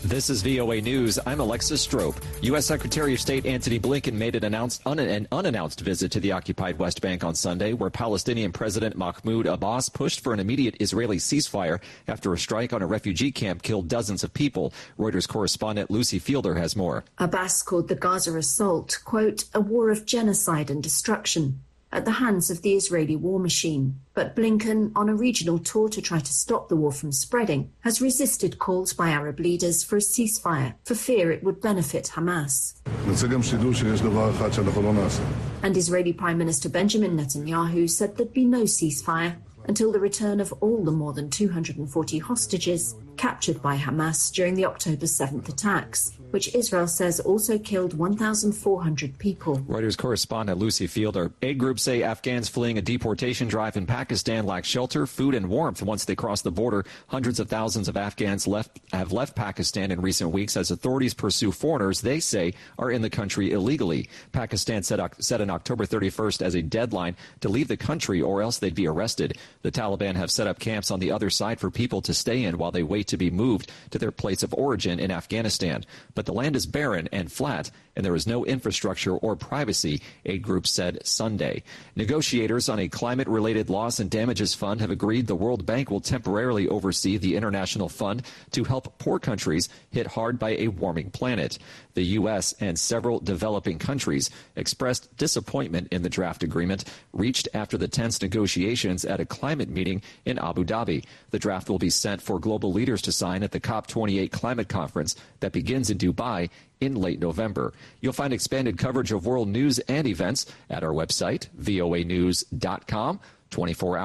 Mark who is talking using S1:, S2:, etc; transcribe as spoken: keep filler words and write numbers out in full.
S1: This is V O A News. I'm Alexis Strope. U S. Secretary of State Antony Blinken made an, announced, un- an unannounced visit to the occupied West Bank on Sunday, where Palestinian President Mahmoud Abbas pushed for an immediate Israeli ceasefire after a strike on a refugee camp killed dozens of people. Reuters correspondent Lucy Fielder has more.
S2: Abbas called the Gaza assault, quote, a war of genocide and destruction at the hands of the Israeli war machine. But Blinken, on a regional tour to try to stop the war from spreading, has resisted calls by Arab leaders for a ceasefire for fear it would benefit Hamas. And Israeli Prime Minister Benjamin Netanyahu said there'd be no ceasefire until the return of all the more than two hundred forty hostages captured by Hamas during the October seventh attacks, which Israel says also killed one thousand four hundred people.
S1: Reuters correspondent Lucy Fielder. Aid groups say Afghans fleeing a deportation drive in Pakistan lack shelter, food, and warmth once they cross the border. Hundreds of thousands of Afghans left have left Pakistan in recent weeks as authorities pursue foreigners they say are in the country illegally. Pakistan set, set an October thirty-first as a deadline to leave the country or else they'd be arrested. The Taliban have set up camps on the other side for people to stay in while they wait to be moved to their place of origin in Afghanistan. But the land is barren and flat, and there is no infrastructure or privacy, aid groups said Sunday. Negotiators on a climate-related loss and damages fund have agreed the World Bank will temporarily oversee the international fund to help poor countries hit hard by a warming planet. The U S and several developing countries expressed disappointment in the draft agreement reached after the tense negotiations at a climate meeting in Abu Dhabi. The draft will be sent for global leaders to sign at the COP twenty-eight climate conference that begins in Dubai in late November. You'll find expanded coverage of world news and events at our website, V O A news dot com, twenty-four hours.